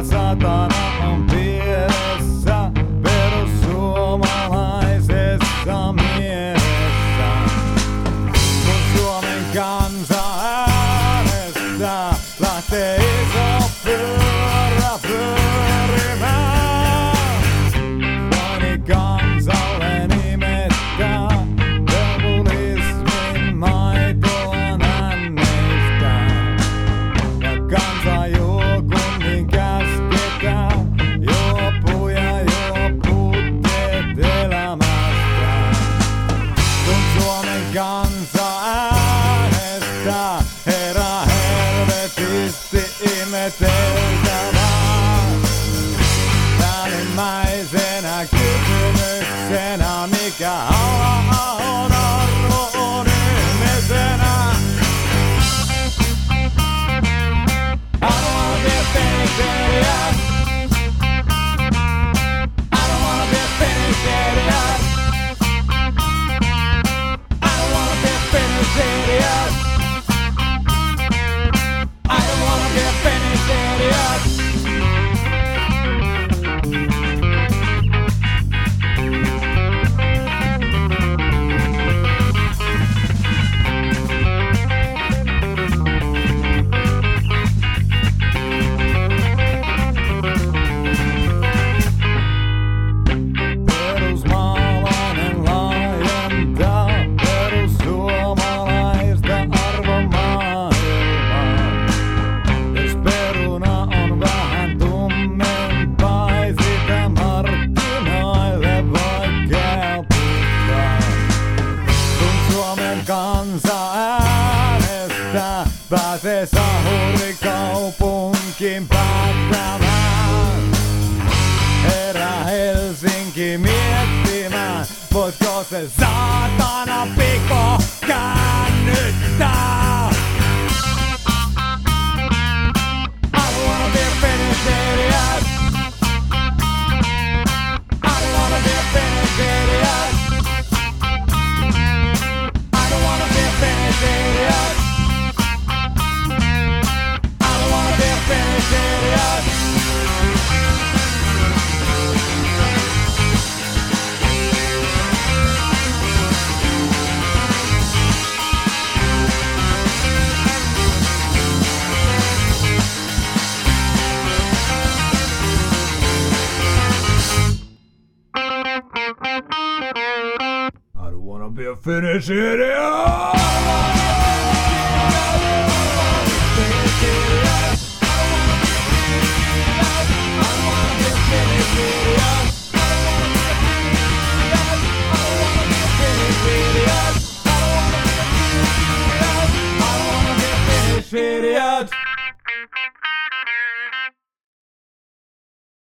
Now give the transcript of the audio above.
satana on pielessä perussuomalaisessa mielessä. Kun Suomen kansa äänestää, lähtee iso pyörä pyörimään. Vaini kansalle nimettää, populismin maitoa nänneistää. Ja kansa juo kunnin käsketään, juopuja juoputteet elämästään. Kun Suomen kansa äänestää, herra helvetisti ihmeteltävää. Päällimmäisenä kysymyksenä, mikä Halla-ahon arvo on ihmisenä? I don't wanna be a Finnish idiot. I don't wanna be a Finnish idiot. I don't wanna be a Finnish idiot. I don't wanna be a Finnish idiot. Perusmaalainen laajentaa perussuomalaista arvomaailmaa. Jos peruna on vähän tummempaa, sitä markkinoille voi kelputtaa. Kun Suomen kansa äänestää, pääsee sahurikaupunkiin päättämään. Herra Helsinki miettimään, voitko se saatana piko käännyttää? I don't wanna be a Finnish idiot. I don't wanna be a Finnish idiot. I don't wanna be a Finnish idiot. I don't wanna be a Finnish idiot. I don't wanna be a Finnish idiot.